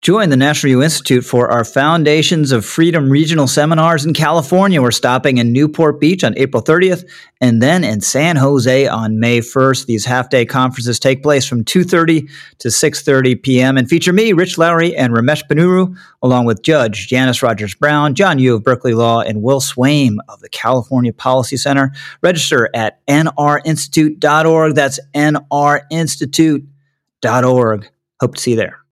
Join the National Review Institute for our Foundations of Freedom regional seminars in California. We're stopping in Newport Beach on April 30th and then in San Jose on May 1st. These half-day conferences take place from 2:30 to 6:30 p.m. and feature me, Rich Lowry, and Ramesh Ponnuru, along with Judge Janice Rogers-Brown, John Yu of Berkeley Law, and Will Swaim of the California Policy Center. Register at nrinstitute.org. That's nrinstitute.org. Hope to see you there.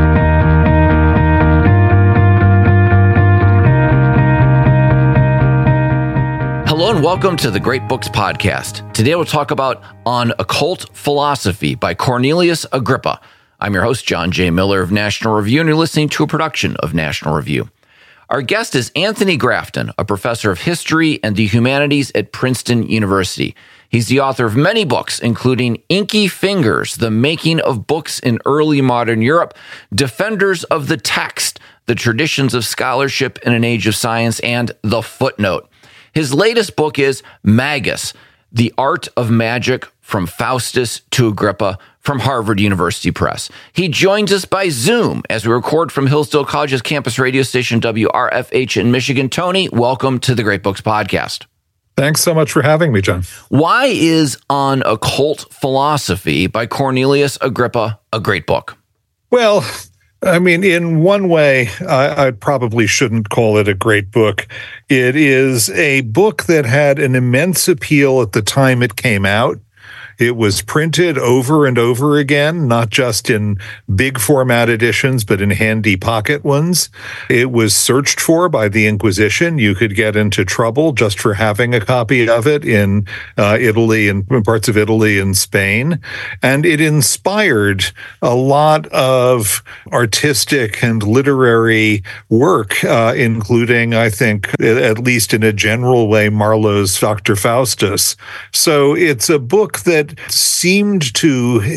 Hello and welcome to the Great Books Podcast. Today we'll talk about On Occult Philosophy by Cornelius Agrippa. I'm your host, John J. Miller of National Review, and you're listening to a production of National Review. Our guest is Anthony Grafton, a professor of history and the humanities at Princeton University. He's the author of many books, including Inky Fingers, The Making of Books in Early Modern Europe, Defenders of the Text, The Traditions of Scholarship in an Age of Science, and The Footnote. His latest book is Magus, The Art of Magic from Faustus to Agrippa from Harvard University Press. He joins us by Zoom as we record from Hillsdale College's campus radio station WRFH in Michigan. Tony, welcome to the Great Books Podcast. Thanks so much for having me, John. Why is On Occult Philosophy by Cornelius Agrippa a great book? Well, I mean, in one way, I probably shouldn't call it a great book. It is a book that had an immense appeal at the time it came out. It was printed over and over again, not just in big format editions, but in handy pocket ones. It was searched for by the Inquisition. You could get into trouble just for having a copy of it in Italy and parts of Italy and Spain. And it inspired a lot of artistic and literary work, including, I think, at least in a general way, Marlowe's Dr. Faustus. So it's a book that seemed to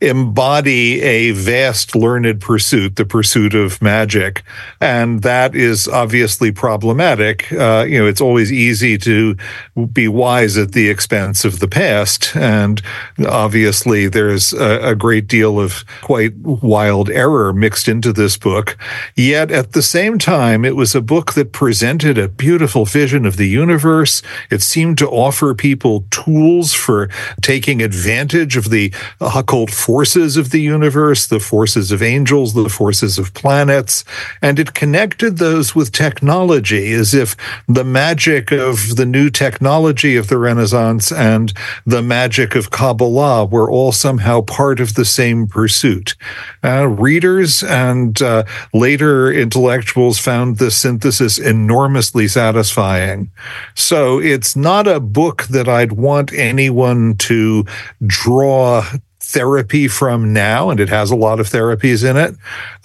embody a vast learned pursuit, the pursuit of magic. And that is obviously problematic. It's always easy to be wise at the expense of the past. And obviously there's a great deal of quite wild error mixed into this book. Yet at the same time, it was a book that presented a beautiful vision of the universe. It seemed to offer people tools for taking advantage of the occult forces of the universe, the forces of angels, the forces of planets, and it connected those with technology as if the magic of the new technology of the Renaissance and the magic of Kabbalah were all somehow part of the same pursuit. Readers and later intellectuals found this synthesis enormously satisfying. So it's not a book that I'd want anyone to draw therapy from now, and it has a lot of therapies in it,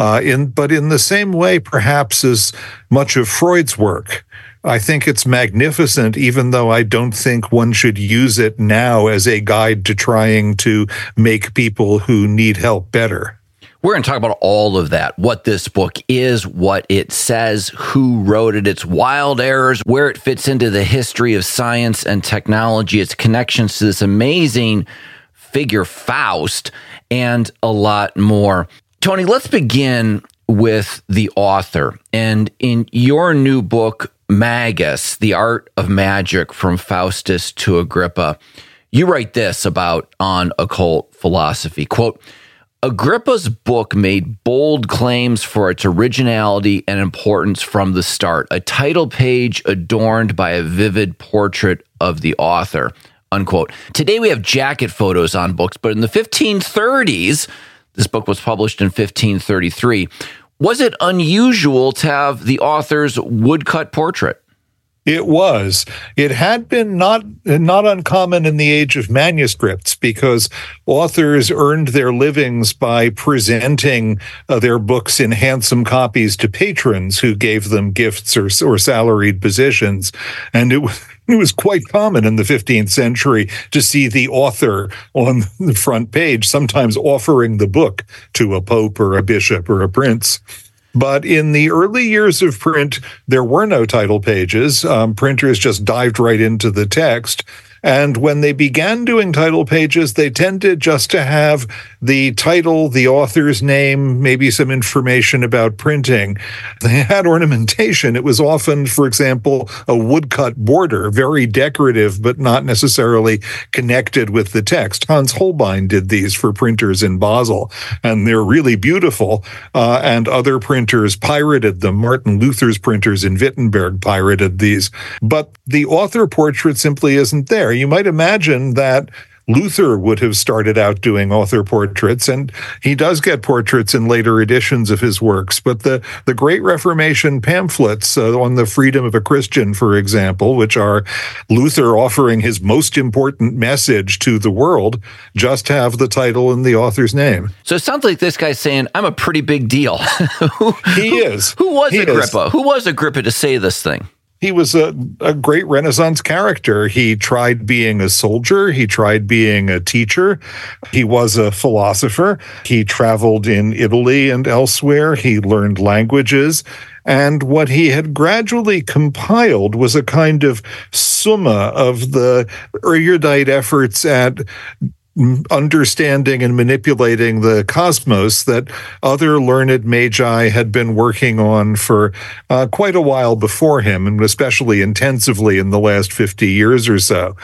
but in the same way, perhaps, as much of Freud's work. I think it's magnificent, even though I don't think one should use it now as a guide to trying to make people who need help better. We're going to talk about all of that, what this book is, what it says, who wrote it, its wild errors, where it fits into the history of science and technology, its connections to this amazing figure, Faust, and a lot more. Tony, let's begin with the author. And in your new book, Magus, The Art of Magic from Faustus to Agrippa, you write this about On Occult Philosophy, quote, Agrippa's book made bold claims for its originality and importance from the start, a title page adorned by a vivid portrait of the author, unquote. Today we have jacket photos on books, but in the 1530s, this book was published in 1533, was it unusual to have the author's woodcut portrait? It was. It had been not uncommon in the age of manuscripts because authors earned their livings by presenting their books in handsome copies to patrons who gave them gifts or salaried positions. And it was quite common in the 15th century to see the author on the front page, sometimes offering the book to a pope or a bishop or a prince. But in the early years of print, there were no title pages. Printers just dived right into the text. And when they began doing title pages, they tended just to have the title, the author's name, maybe some information about printing. They had ornamentation. It was often, for example, a woodcut border, very decorative, but not necessarily connected with the text. Hans Holbein did these for printers in Basel, and they're really beautiful. And other printers pirated them. Martin Luther's printers in Wittenberg pirated these. But the author portrait simply isn't there. You might imagine that Luther would have started out doing author portraits, and he does get portraits in later editions of his works. But the Great Reformation pamphlets on the freedom of a Christian, for example, which are Luther offering his most important message to the world, just have the title and the author's name. So it sounds like this guy's saying, I'm a pretty big deal. He is. Who was Agrippa? Who was Agrippa to say this thing? He was a great Renaissance character. He tried being a soldier. He tried being a teacher. He was a philosopher. He traveled in Italy and elsewhere. He learned languages. And what he had gradually compiled was a kind of summa of the erudite efforts at understanding and manipulating the cosmos that other learned magi had been working on for quite a while before him, and especially intensively in the last 50 years or so.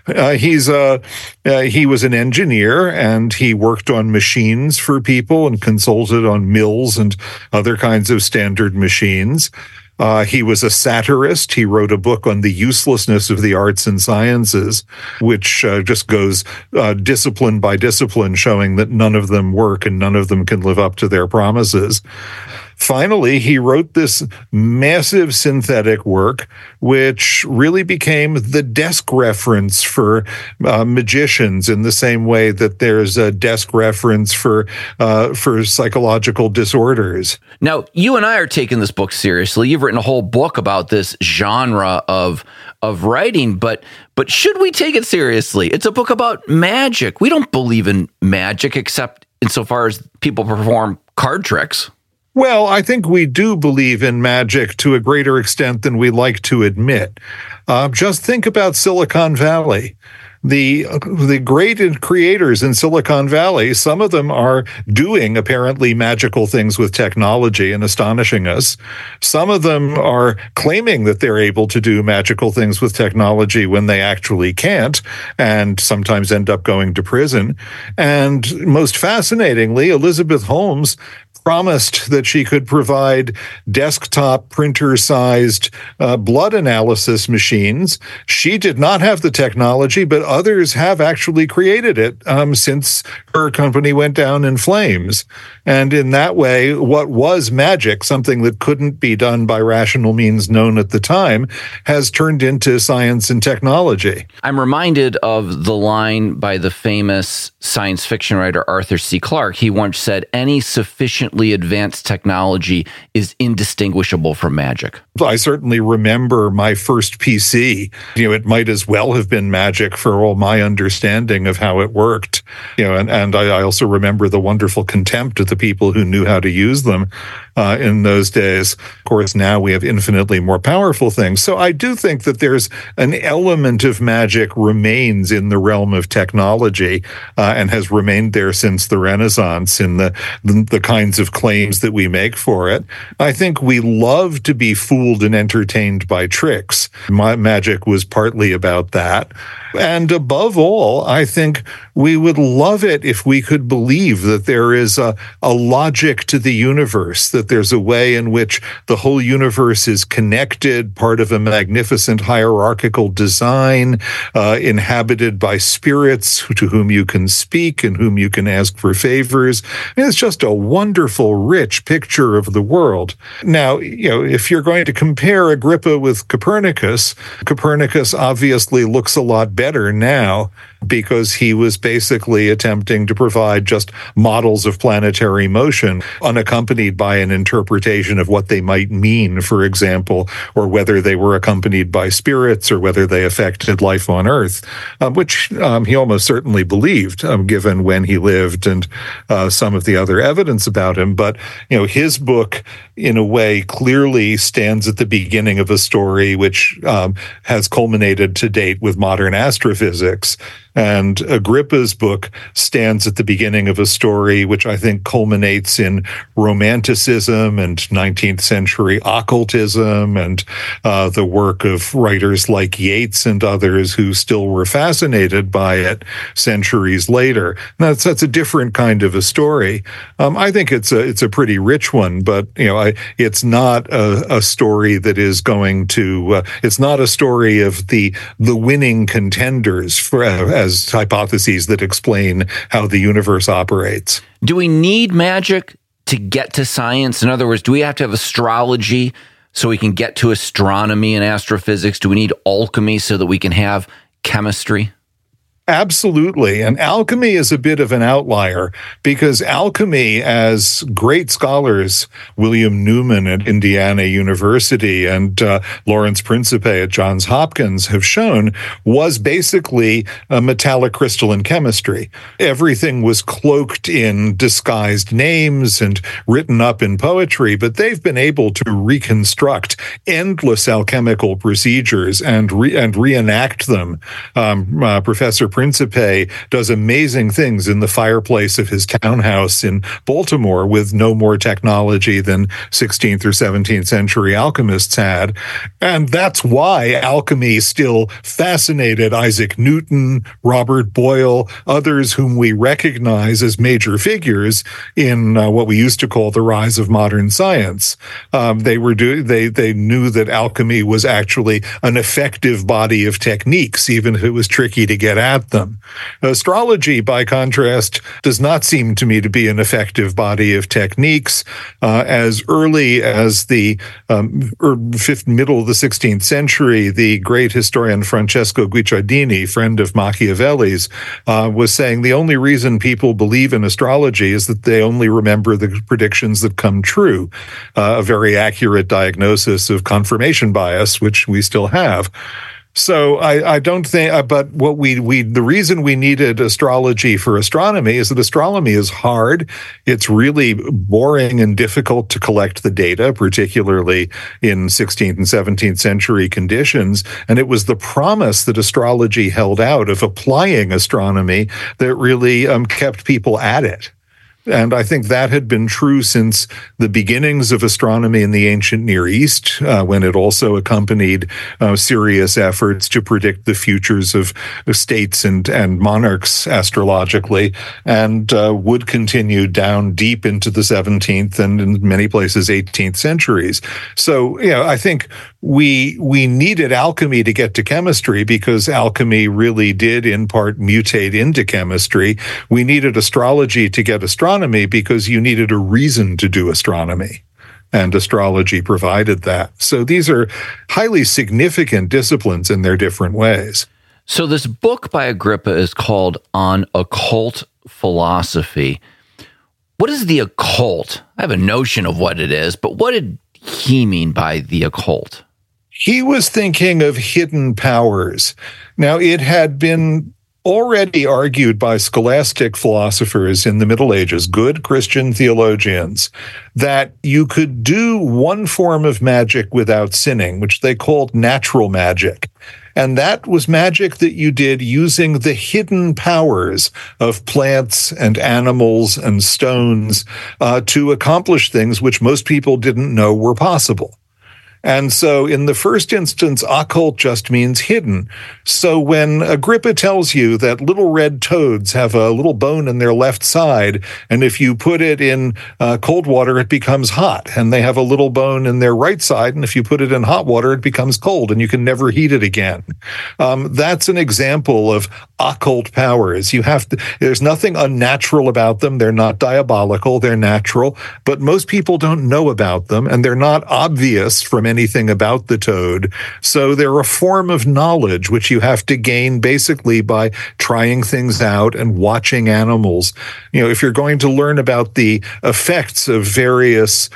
He was an engineer, and he worked on machines for people and consulted on mills and other kinds of standard machines. He was a satirist. He wrote a book on the uselessness of the arts and sciences, which just goes discipline by discipline, showing that none of them work and none of them can live up to their promises. Finally, he wrote this massive synthetic work, which really became the desk reference for magicians, in the same way that there's a desk reference for psychological disorders. Now, you and I are taking this book seriously. You've written a whole book about this genre of writing, but should we take it seriously? It's a book about magic. We don't believe in magic, except insofar as people perform card tricks. Well, I think we do believe in magic to a greater extent than we like to admit. Just think about Silicon Valley. The great creators in Silicon Valley, some of them are doing apparently magical things with technology and astonishing us. Some of them are claiming that they're able to do magical things with technology when they actually can't, and sometimes end up going to prison. And most fascinatingly, Elizabeth Holmes promised that she could provide desktop printer-sized blood analysis machines. She did not have the technology, but others have actually created it since her company went down in flames. And in that way, what was magic, something that couldn't be done by rational means known at the time, has turned into science and technology. I'm reminded of the line by the famous science fiction writer Arthur C. Clarke. He once said, any sufficiently advanced technology is indistinguishable from magic. I certainly remember my first PC. It might as well have been magic for all my understanding of how it worked. And I also remember the wonderful contempt of the people who knew how to use them in those days. Of course, now we have infinitely more powerful things. So I do think that there's an element of magic remains in the realm of technology and has remained there since the Renaissance in the kinds of claims that we make for it. I think we love to be fooled and entertained by tricks. Magic was partly about that. And above all, I think we would love it if we could believe that there is a logic to the universe, that there's a way in which the whole universe is connected, part of a magnificent hierarchical design, inhabited by spirits to whom you can speak and whom you can ask for favors. It's just a wonderful, rich picture of the world. Now, if you're going to compare Agrippa with Copernicus, Copernicus obviously looks a lot better now because he was basically attempting to provide just models of planetary motion, unaccompanied by an interpretation of what they might mean, for example, or whether they were accompanied by spirits or whether they affected life on Earth, which he almost certainly believed, given when he lived and some of the other evidence about him. But, his book, in a way, clearly stands at the beginning of a story which has culminated to date with modern astrophysics. And Agrippa's book stands at the beginning of a story which I think culminates in Romanticism and 19th century occultism and the work of writers like Yeats and others who still were fascinated by it centuries later. That's a different kind of a story. I think it's a pretty rich one, but it's not a story that is going to. It's not a story of the winning contenders as hypotheses that explain how the universe operates. Do we need magic to get to science? In other words, do we have to have astrology so we can get to astronomy and astrophysics? Do we need alchemy so that we can have chemistry? Absolutely. And alchemy is a bit of an outlier because alchemy, as great scholars, William Newman at Indiana University and Lawrence Principe at Johns Hopkins have shown, was basically a metallic crystalline chemistry. Everything was cloaked in disguised names and written up in poetry, but they've been able to reconstruct endless alchemical procedures and reenact them. Professor Principe does amazing things in the fireplace of his townhouse in Baltimore with no more technology than 16th or 17th century alchemists had. And that's why alchemy still fascinated Isaac Newton, Robert Boyle, others whom we recognize as major figures in what we used to call the rise of modern science. They knew that alchemy was actually an effective body of techniques, even if it was tricky to get at them. Astrology, by contrast, does not seem to me to be an effective body of techniques. As early as the middle of the 16th century, the great historian Francesco Guicciardini, friend of Machiavelli's, was saying the only reason people believe in astrology is that they only remember the predictions that come true. A very accurate diagnosis of confirmation bias, which we still have. So I don't think, but what the reason we needed astrology for astronomy is that astronomy is hard. It's really boring and difficult to collect the data, particularly in 16th and 17th century conditions. And it was the promise that astrology held out of applying astronomy that really kept people at it. And I think that had been true since the beginnings of astronomy in the ancient Near East, when it also accompanied serious efforts to predict the futures of states and monarchs astrologically, and would continue down deep into the 17th and in many places 18th centuries. So, I think we needed alchemy to get to chemistry because alchemy really did in part mutate into chemistry. We needed astrology to get astronomy because you needed a reason to do astronomy. And astrology provided that. So these are highly significant disciplines in their different ways. So this book by Agrippa is called On Occult Philosophy. What is the occult? I have a notion of what it is, but what did he mean by the occult? He was thinking of hidden powers. Now, it had been already argued by scholastic philosophers in the Middle Ages, good Christian theologians, that you could do one form of magic without sinning, which they called natural magic. And that was magic that you did using the hidden powers of plants and animals and stones to accomplish things which most people didn't know were possible. And so in the first instance, occult just means hidden. So when Agrippa tells you that little red toads have a little bone in their left side, and if you put it in cold water, it becomes hot, and they have a little bone in their right side, and if you put it in hot water, it becomes cold, and you can never heat it again. That's an example of occult powers. There's nothing unnatural about them. They're not diabolical. They're natural, but most people don't know about them, and they're not obvious from anything about the toad. So they're a form of knowledge which you have to gain basically by trying things out and watching animals. If you're going to learn about the effects of various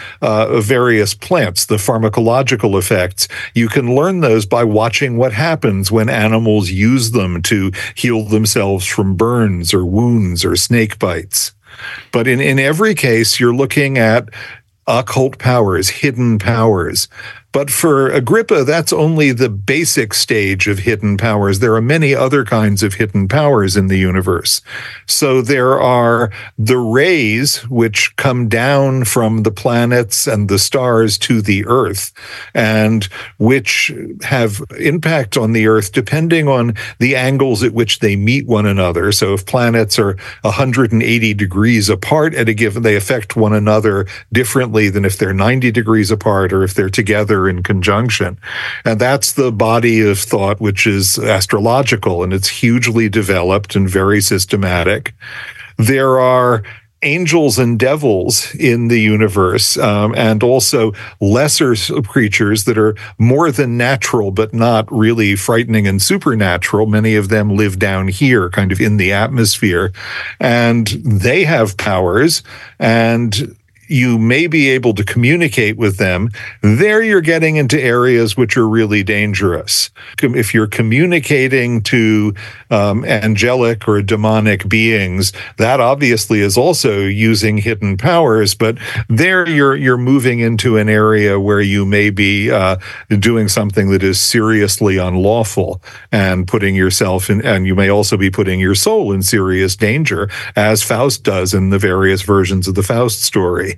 plants, the pharmacological effects, you can learn those by watching what happens when animals use them to heal themselves from burns or wounds or snake bites. But in every case, you're looking at occult powers, hidden powers. But for Agrippa, that's only the basic stage of hidden powers. There are many other kinds of hidden powers in the universe. So there are the rays which come down from the planets and the stars to the Earth, and which have impact on the Earth depending on the angles at which they meet one another. So if planets are 180 degrees apart at a given, they affect one another differently than if they're 90 degrees apart or if they're together in conjunction. And that's the body of thought which is astrological, and it's hugely developed and very systematic. There are angels and devils in the universe, and also lesser creatures that are more than natural, but not really frightening and supernatural. Many of them live down here, kind of in the atmosphere, and they have powers, and you may be able to communicate with them. There you're getting into areas which are really dangerous. If you're communicating to angelic or demonic beings, that obviously is also using hidden powers, but there you're moving into an area where you may be doing something that is seriously unlawful and putting yourself in, and you may also be putting your soul in serious danger, as Faust does in the various versions of the Faust story.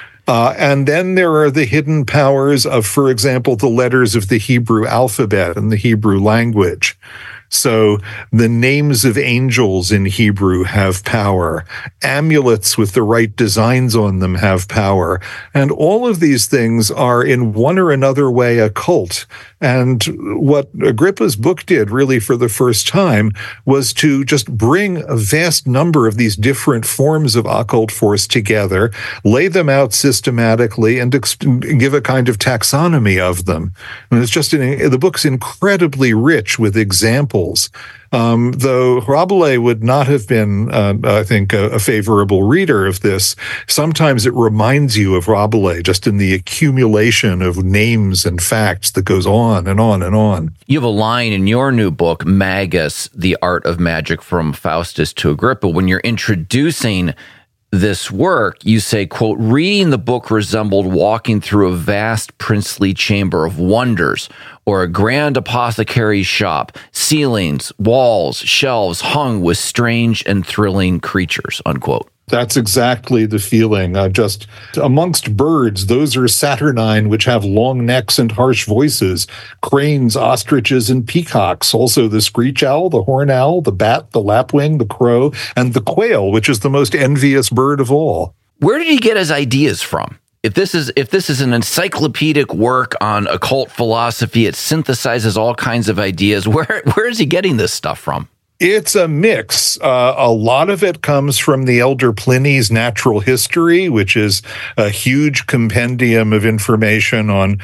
And then there are the hidden powers of, for example, the letters of the Hebrew alphabet and the Hebrew language. So the names of angels in Hebrew have power. Amulets with the right designs on them have power. And all of these things are in one or another way occult. And what Agrippa's book did really for the first time was to just bring a vast number of these different forms of occult force together, lay them out systematically, and give a kind of taxonomy of them. And it's just, the book's incredibly rich with examples. Though Rabelais would not have been, I think, a favorable reader of this, sometimes it reminds you of Rabelais just in the accumulation of names and facts that goes on and on and on. You have a line in your new book, Magus, The Art of Magic from Faustus to Agrippa. When you're introducing this work, you say, quote, reading the book resembled walking through a vast princely chamber of wonders or a grand apothecary's shop, ceilings, walls, shelves hung with strange and thrilling creatures, unquote. That's exactly the feeling. Just amongst birds, those are saturnine, which have long necks and harsh voices. Cranes, ostriches, and peacocks. Also the screech owl, the horn owl, the bat, the lapwing, the crow, and the quail, which is the most envious bird of all. Where did he get his ideas from? If this is an encyclopedic work on occult philosophy, it synthesizes all kinds of ideas. Where is he getting this stuff from? It's a mix. A lot of it comes from the elder Pliny's Natural History, which is a huge compendium of information on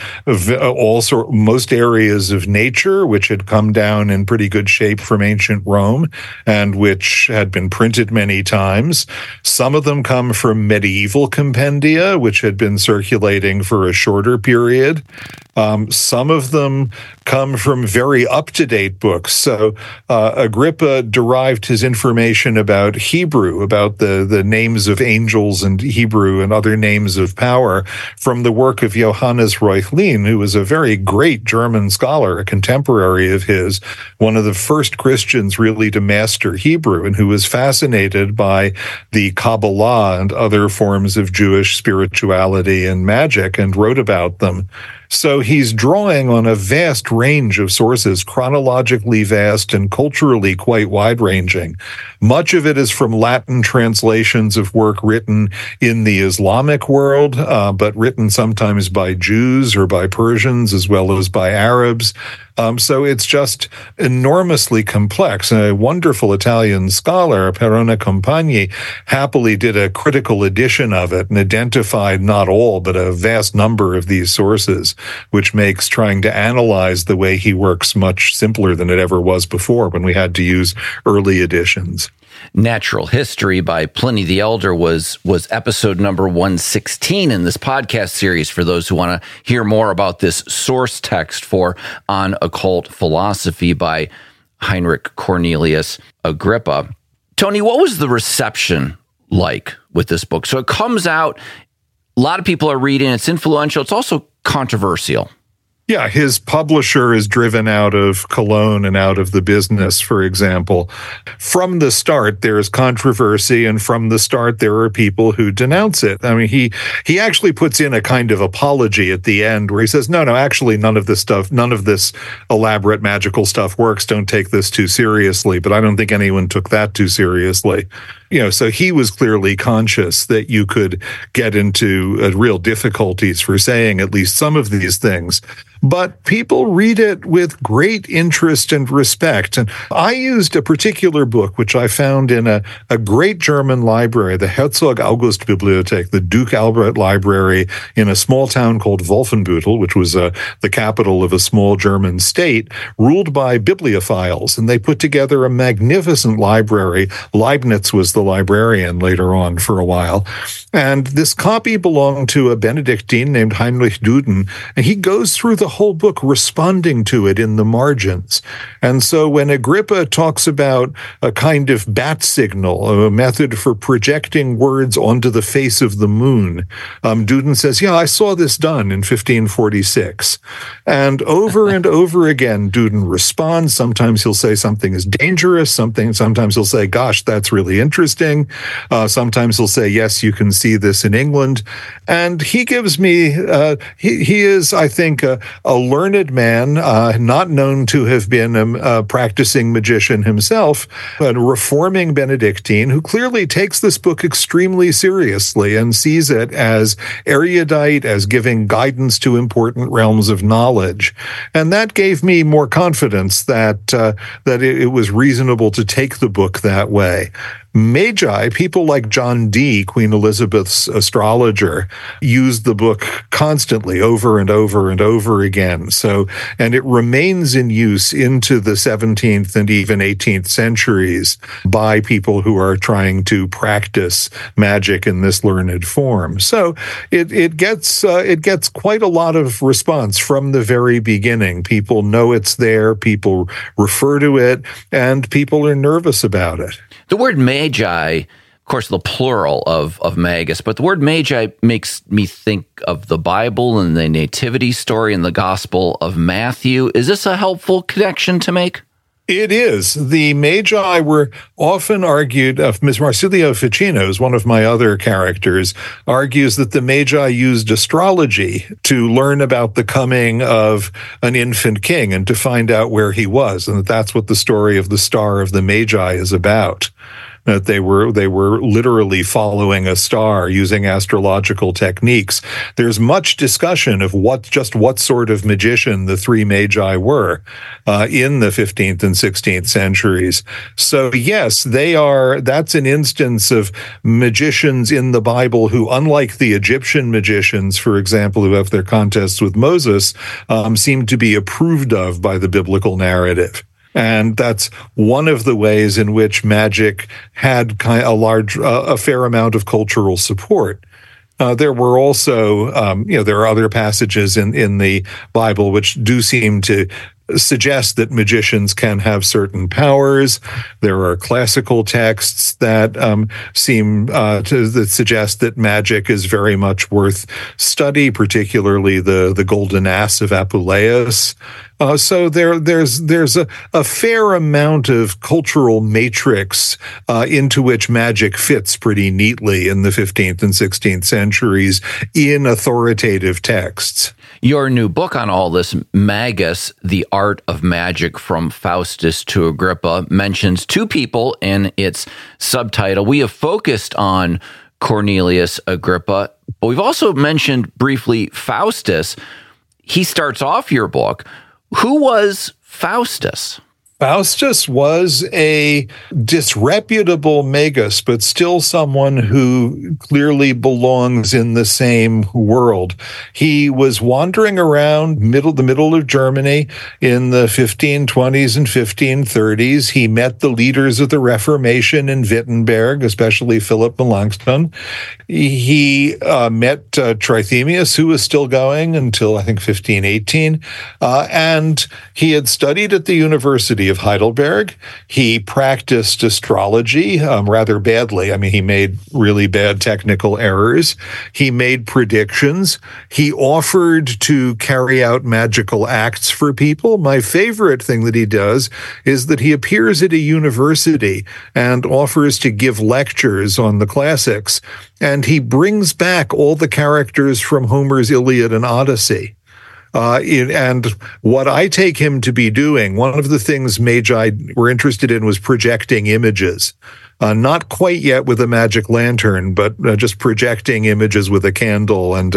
most areas of nature, which had come down in pretty good shape from ancient Rome and which had been printed many times. Some of them come from medieval compendia, which had been circulating for a shorter period. Some of them come from very up-to-date books. So Agrippa derived his information about Hebrew, about the names of angels and Hebrew and other names of power, from the work of Johannes Reuchlin, who was a very great German scholar, a contemporary of his, one of the first Christians really to master Hebrew, and who was fascinated by the Kabbalah and other forms of Jewish spirituality and magic and wrote about them. So he's drawing on a vast range of sources, chronologically vast and culturally quite wide-ranging. Much of it is from Latin translations of work written in the Islamic world, but written sometimes by Jews or by Persians as well as by Arabs. So it's just enormously complex. And a wonderful Italian scholar, Perrone Compagni, happily did a critical edition of it and identified not all, but a vast number of these sources. which makes trying to analyze the way he works much simpler than it ever was before when we had to use early editions. Natural History by Pliny the Elder was episode number 116 in this podcast series for those who want to hear more about this source text for On Occult Philosophy by Heinrich Cornelius Agrippa. Tony, what was the reception like with this book? So it comes out, a lot of people are reading, it's influential, it's also controversial. Yeah, his publisher is driven out of Cologne and out of the business, for example. From the start, there's controversy, and from the start, there are people who denounce it. I mean, he actually puts in a kind of apology at the end where he says, no, actually, none of this elaborate magical stuff works. Don't take this too seriously. But I don't think anyone took that too seriously. So he was clearly conscious that you could get into real difficulties for saying at least some of these things. But people read it with great interest and respect. And I used a particular book, which I found in a great German library, the Herzog August Bibliothek, the Duke Albert Library in a small town called Wolfenbüttel, which was the capital of a small German state, ruled by bibliophiles. And they put together a magnificent library. Leibniz was the librarian later on for a while. And this copy belonged to a Benedictine named Heinrich Duden, and he goes through the whole book responding to it in the margins. And so when Agrippa talks about a kind of bat signal, a method for projecting words onto the face of the moon, Duden says, I saw this done in 1546. And over again, Duden responds. Sometimes he'll say something is dangerous, sometimes he'll say, gosh, that's really interesting. Sometimes he'll say, yes, you can see this in England. And he gives me, he is, I think, a learned man, not known to have been a practicing magician himself, a reforming Benedictine who clearly takes this book extremely seriously and sees it as erudite, as giving guidance to important realms of knowledge. And that gave me more confidence that it was reasonable to take the book that way. Magi, people like John Dee, Queen Elizabeth's astrologer, used the book constantly over and over and over again. And it remains in use into the 17th and even 18th centuries by people who are trying to practice magic in this learned form. So it gets quite a lot of response from the very beginning. People know it's there, people refer to it, and people are nervous about it. The word magi, of course, the plural of magus, but the word magi makes me think of the Bible and the nativity story in the Gospel of Matthew. Is this a helpful connection to make? It is. The Magi were often argued, Ms. Marsilio Ficino is one of my other characters, argues that the Magi used astrology to learn about the coming of an infant king and to find out where he was, and that's what the story of the Star of the Magi is about. That they were literally following a star using astrological techniques. There's much discussion of what sort of magician the three magi were in the 15th and 16th centuries. So yes, that's an instance of magicians in the Bible who, unlike the Egyptian magicians, for example, who have their contests with Moses, seem to be approved of by the biblical narrative. And that's one of the ways in which magic had a fair amount of cultural support. There were also, there are other passages in the Bible which do seem to suggest that magicians can have certain powers. There are classical texts that that suggest that magic is very much worth study, particularly the Golden Ass of Apuleius. So there's a fair amount of cultural matrix into which magic fits pretty neatly in the 15th and 16th centuries in authoritative texts. Your new book on all this, Magus, The Art of Magic from Faustus to Agrippa, mentions two people in its subtitle. We have focused on Cornelius Agrippa, but we've also mentioned briefly Faustus. He starts off your book. Who was Faustus? Faustus was a disreputable magus, but still someone who clearly belongs in the same world. He was wandering around the middle of Germany in the 1520s and 1530s. He met the leaders of the Reformation in Wittenberg, especially Philip Melanchthon. He met Trithemius, who was still going until, I think, 1518. And he had studied at the University of Heidelberg. He practiced astrology rather badly. I mean, he made really bad technical errors. He made predictions. He offered to carry out magical acts for people. My favorite thing that he does is that he appears at a university and offers to give lectures on the classics. And he brings back all the characters from Homer's Iliad and Odyssey. And what I take him to be doing, one of the things Magi were interested in was projecting images. Not quite yet with a magic lantern, but just projecting images with a candle and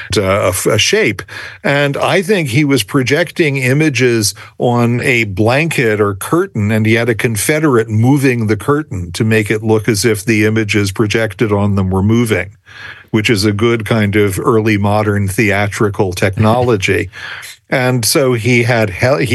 a shape. And I think he was projecting images on a blanket or curtain, and he had a Confederate moving the curtain to make it look as if the images projected on them were moving, which is a good kind of early modern theatrical technology. And so he had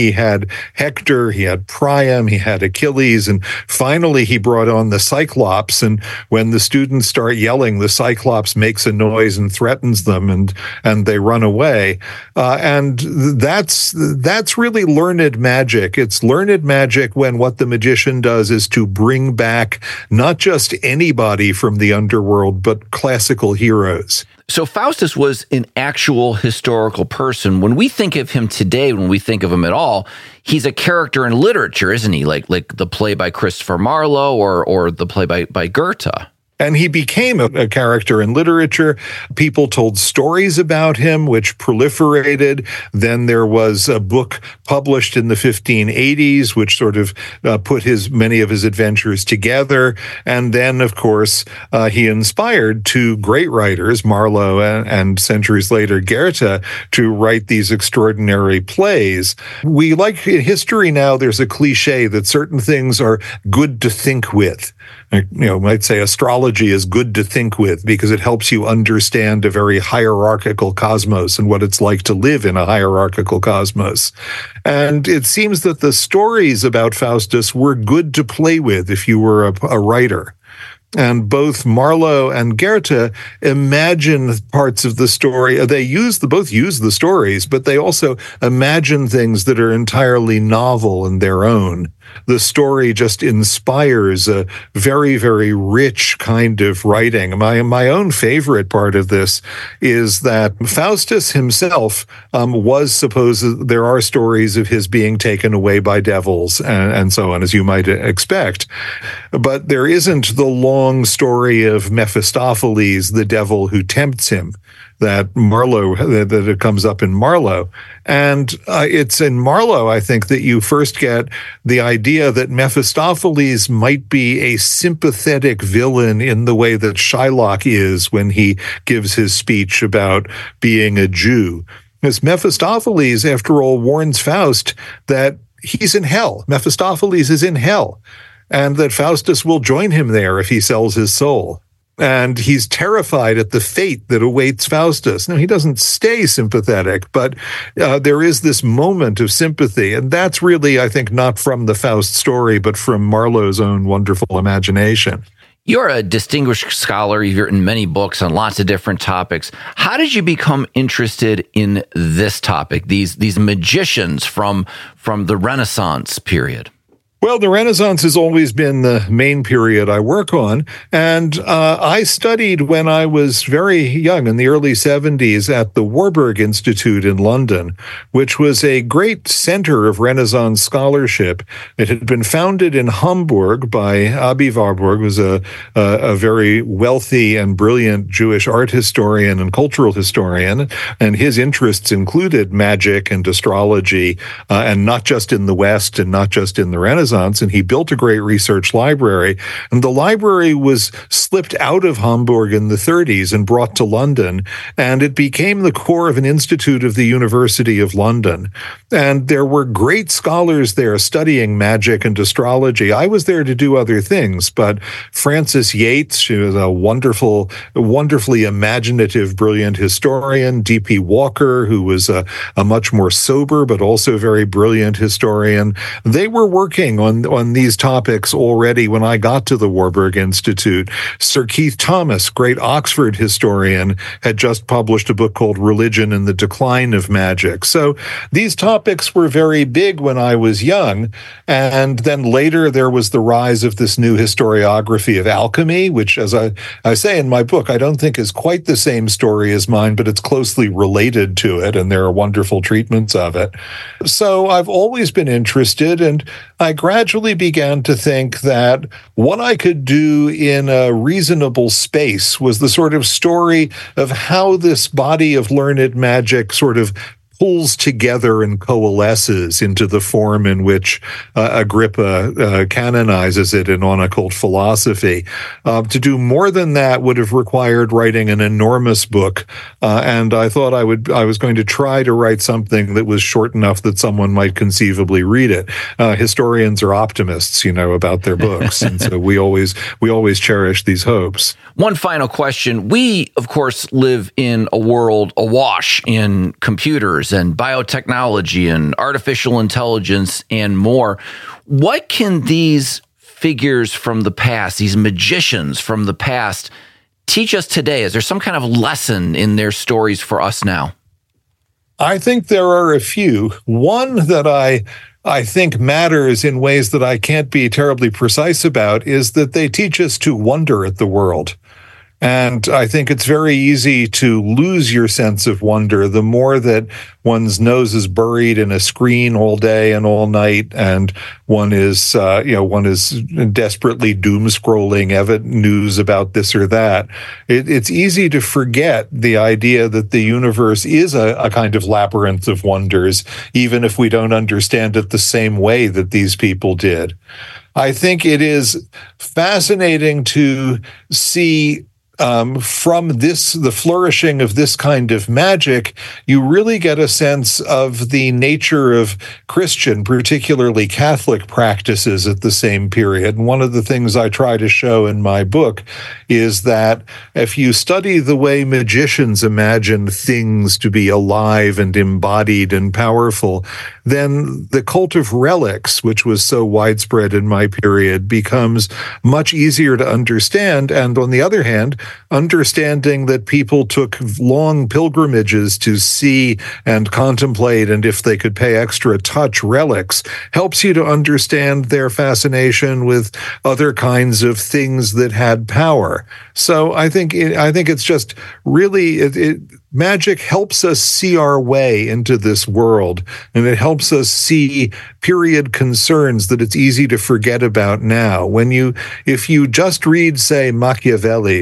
Hector, he had Priam, he had Achilles, and finally he brought on the Cyclops. And when the students start yelling, the Cyclops makes a noise and threatens them, and they run away. And that's really learned magic. It's learned magic when what the magician does is to bring back not just anybody from the underworld, but classical heroes. So Faustus was an actual historical person. When we think of him today, when we think of him at all, he's a character in literature, isn't he? Like the play by Christopher Marlowe or the play by Goethe. And he became a character in literature. People told stories about him, which proliferated. Then there was a book published in the 1580s, which sort of put many of his adventures together. And then, of course, he inspired two great writers, Marlowe and centuries later Goethe, to write these extraordinary plays. We like in history now, there's a cliche that certain things are good to think with. Might say astrology is good to think with because it helps you understand a very hierarchical cosmos and what it's like to live in a hierarchical cosmos. And it seems that the stories about Faustus were good to play with if you were a writer. And both Marlowe and Goethe imagine parts of the story. They both use the stories, but they also imagine things that are entirely novel in their own. The story just inspires a very, very rich kind of writing. My own favorite part of this is that Faustus himself there are stories of his being taken away by devils and so on, as you might expect. But there isn't the long story of Mephistopheles, the devil who tempts him, that it comes up in Marlowe. And it's in Marlowe, I think, that you first get the idea that Mephistopheles might be a sympathetic villain in the way that Shylock is when he gives his speech about being a Jew. Because Mephistopheles, after all, warns Faust that he's in hell. Mephistopheles is in hell, and that Faustus will join him there if he sells his soul. And he's terrified at the fate that awaits Faustus. Now, he doesn't stay sympathetic, but there is this moment of sympathy. And that's really, I think, not from the Faust story, but from Marlowe's own wonderful imagination. You're a distinguished scholar. You've written many books on lots of different topics. How did you become interested in this topic, these magicians from the Renaissance period? Well, the Renaissance has always been the main period I work on, and I studied when I was very young, in the early 70s, at the Warburg Institute in London, which was a great center of Renaissance scholarship. It had been founded in Hamburg by Abi Warburg, who was a very wealthy and brilliant Jewish art historian and cultural historian, and his interests included magic and astrology, and not just in the West and not just in the Renaissance Renaissance, and he built a great research library. And the library was slipped out of Hamburg in the 30s and brought to London, and it became the core of an institute of the University of London. And there were great scholars there studying magic and astrology. I was there to do other things, but Frances Yates, she was a wonderfully imaginative, brilliant historian. D.P. Walker, who was a much more sober but also very brilliant historian. They were working on these topics already when I got to the Warburg Institute. Sir Keith Thomas, great Oxford historian, had just published a book called Religion and the Decline of Magic. So these topics were very big when I was young. And then later there was the rise of this new historiography of alchemy, which, as I say in my book, I don't think is quite the same story as mine, but it's closely related to it, and there are wonderful treatments of it. So I've always been interested, and I gradually began to think that what I could do in a reasonable space was the sort of story of how this body of learned magic sort of pulls together and coalesces into the form in which Agrippa canonizes it in On Occult Philosophy. To do more than that would have required writing an enormous book, and I thought I was going to try to write something that was short enough that someone might conceivably read it. Historians are optimists, about their books, and so we always cherish these hopes. One final question. We, of course, live in a world awash in computers and biotechnology and artificial intelligence and more. What can these figures from the past, these magicians from the past, teach us today? Is there some kind of lesson in their stories for us now? I think there are a few. One that I think matters in ways that I can't be terribly precise about is that they teach us to wonder at the world. And I think it's very easy to lose your sense of wonder the more that one's nose is buried in a screen all day and all night, and one is desperately doom scrolling news about this or that. It's easy to forget the idea that the universe is a kind of labyrinth of wonders, even if we don't understand it the same way that these people did. I think it is fascinating to see from the flourishing of this kind of magic, you really get a sense of the nature of Christian, particularly Catholic practices at the same period. And one of the things I try to show in my book is that if you study the way magicians imagine things to be alive and embodied and powerful, then the cult of relics, which was so widespread in my period, becomes much easier to understand. And on the other hand, understanding that people took long pilgrimages to see and contemplate, and if they could pay extra, touch relics, helps you to understand their fascination with other kinds of things that had power. So I think it's just really magic helps us see our way into this world, and it helps us see period concerns that it's easy to forget about now. If you just read, say, Machiavelli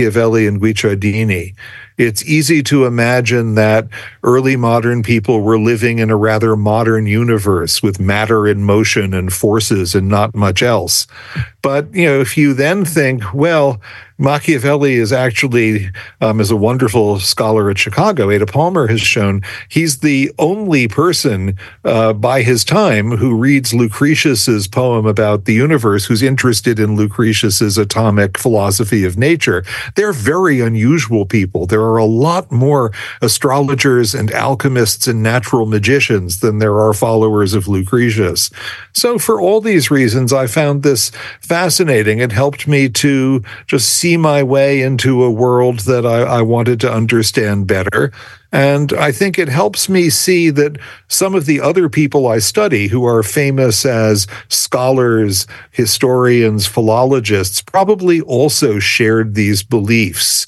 and Guicciardini, it's easy to imagine that early modern people were living in a rather modern universe with matter in motion and forces and not much else. But, if you then think, well, Machiavelli is actually, as a wonderful scholar at Chicago, Ada Palmer has shown, he's the only person by his time who reads Lucretius's poem about the universe, who's interested in Lucretius's atomic philosophy of nature. They're very unusual people. There are a lot more astrologers and alchemists and natural magicians than there are followers of Lucretius. So for all these reasons, I found this fascinating. It helped me to just see my way into a world that I wanted to understand better. And I think it helps me see that some of the other people I study who are famous as scholars, historians, philologists, probably also shared these beliefs.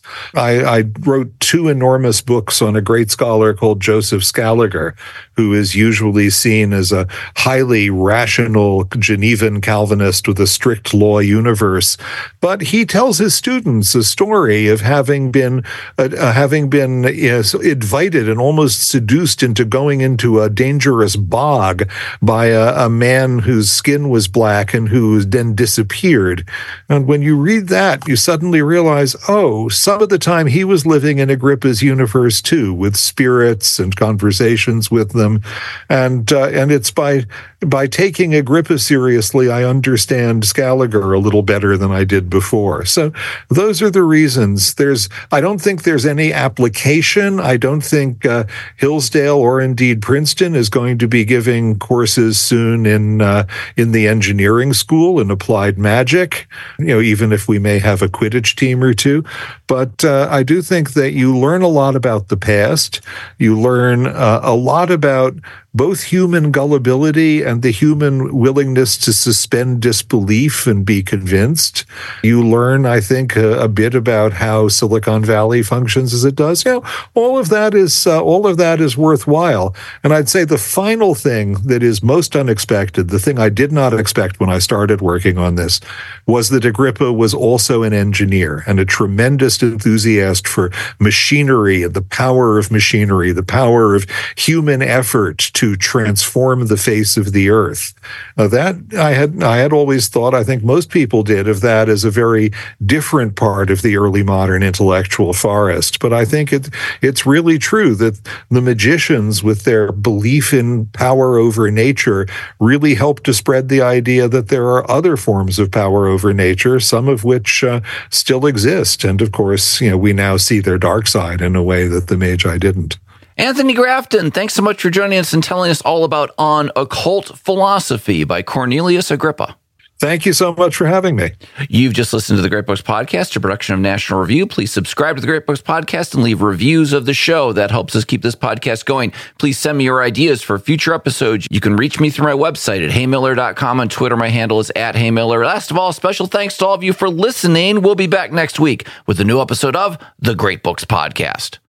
I wrote 2 enormous books on a great scholar called Joseph Scaliger, who is usually seen as a highly rational Genevan Calvinist with a strict law universe. But he tells his students a story of having been advised invited and almost seduced into going into a dangerous bog by a man whose skin was black and who then disappeared. And when you read that, you suddenly realize, oh, some of the time he was living in Agrippa's universe too, with spirits and conversations with them. And it's by taking Agrippa seriously, I understand Scaliger a little better than I did before. So those are the reasons. I don't think there's any application. I don't think Hillsdale or indeed Princeton is going to be giving courses soon in the engineering school in applied magic, even if we may have a Quidditch team or two. But I do think that you learn a lot about the past. You learn a lot about both human gullibility and the human willingness to suspend disbelief and be convinced. You learn, I think, a bit about how Silicon Valley functions as it does. All of that is worthwhile. And I'd say the final thing that is most unexpected, the thing I did not expect when I started working on this, was that Agrippa was also an engineer and a tremendous enthusiast for machinery and the power of machinery, the power of human effort to transform the face of the earth. That I had always thought, I think most people did, of that as a very different part of the early modern intellectual forest. But I think it's really true that the magicians, with their belief in power over nature, really helped to spread the idea that there are other forms of power over nature, some of which still exist. And of course, we now see their dark side in a way that the Magi didn't. Anthony Grafton, thanks so much for joining us and telling us all about On Occult Philosophy by Cornelius Agrippa. Thank you so much for having me. You've just listened to the Great Books Podcast, a production of National Review. Please subscribe to the Great Books Podcast and leave reviews of the show. That helps us keep this podcast going. Please send me your ideas for future episodes. You can reach me through my website at heymiller.com. On Twitter, my handle is @heymiller. Last of all, special thanks to all of you for listening. We'll be back next week with a new episode of the Great Books Podcast.